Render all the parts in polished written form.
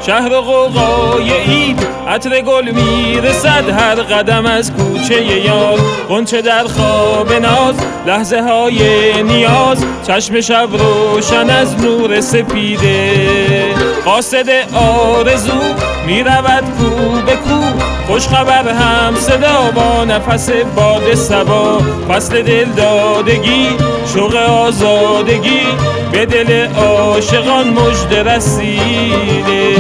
شهر و غوغای عید، عطر گل میرسد هر قدم از کوچه یار. غنچه در خواب ناز، لحظه های نیاز، چشم شب روشن از نور سپیده. قاصد آرزو میرود کو به کو، خوش خبر هم صدا با نفس باد صبا. فصل دل دادگی، شوق آزادگی، به دل عاشقان مژده رسیده.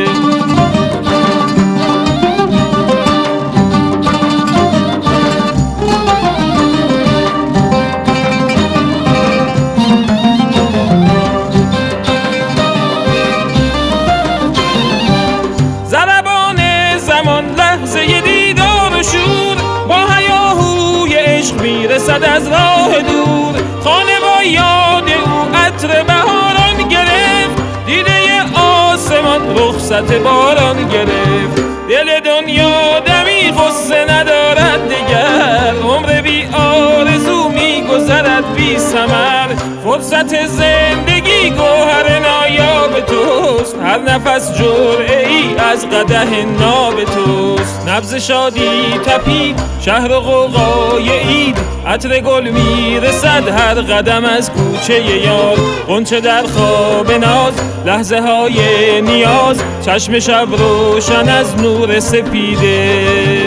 لحظه دیدار و شور، با هیاهوی عشق میرسد از راه دور. خانه با یاد او عطر بهاران گرفت، دیده آسمان رخصت باران گرفت. دل دنیا دمی غصه ندارد دگر، عمر بی آرزو میگذرد بی ثمر. فرصت زندگی گوهر نایاب توست، هر نفس جرعه ای از قدح ناب توست. نبض شادی تپید شهر و غوغای عید، عطر گل میرسد هر قدم از کوچه یار. غنچه در خواب ناز، لحظه های نیاز، چشم شب روشن از نور سپیده.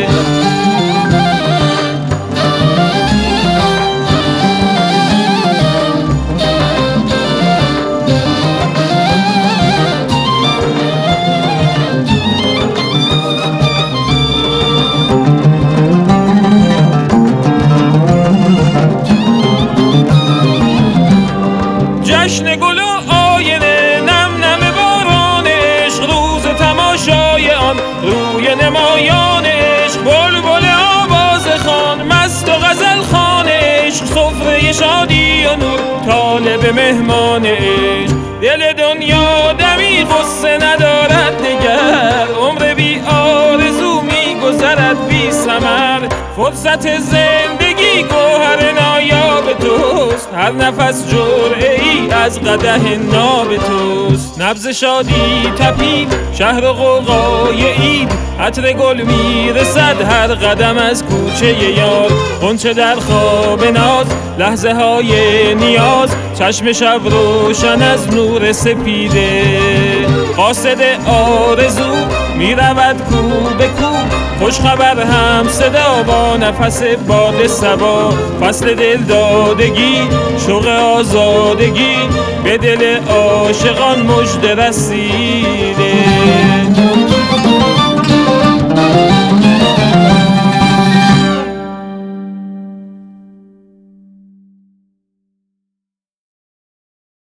جشن گل و آینه، نم نم باران عشق، روز تماشای آن روی نمایان عشق. بلبل آواز خوان، مست و غزل خوان عشق، سفره شادی و نور طالب مهمان عشق. دل دنیا دمی غصه ندارد دگر، عمر بی آرزو میگذرد بی ثمر. فرصت زندگی گوهر نایاب توست، هر نفس جرعه ای از قدح ناب توست. نبض شادی تپید شهر و غوغای عید، عطر گل میرسد هر قدم از کوچه یار. غنچه در خواب ناز، لحظه های نیاز، چشم شب روشن از نور سپیده. قاصد آرزو میرود کو به کو، خوش خبر هم صدا با نفس باد صبا. فصل دل دادگی، شوق آزادگی، به دل عاشقان مژده رسیده.